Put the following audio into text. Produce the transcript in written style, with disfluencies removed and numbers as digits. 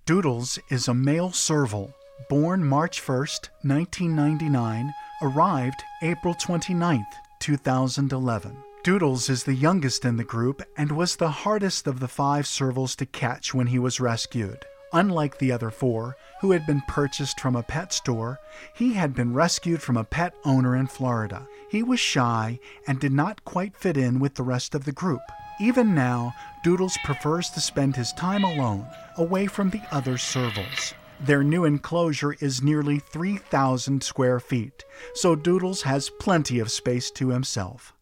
Doodles is a male serval, born March 1st, 1999, arrived April 29th, 2011. Doodles is the youngest in the group and was the hardest of the 5 servals to catch when he was rescued. Unlike the other 4, who had been purchased from a pet store, he had been rescued from a pet owner in Florida. He was shy and did not quite fit in with the rest of the group. Even now, Doodles prefers to spend his time alone, away from the other servals. Their new enclosure is nearly 3,000 square feet, so Doodles has plenty of space to himself.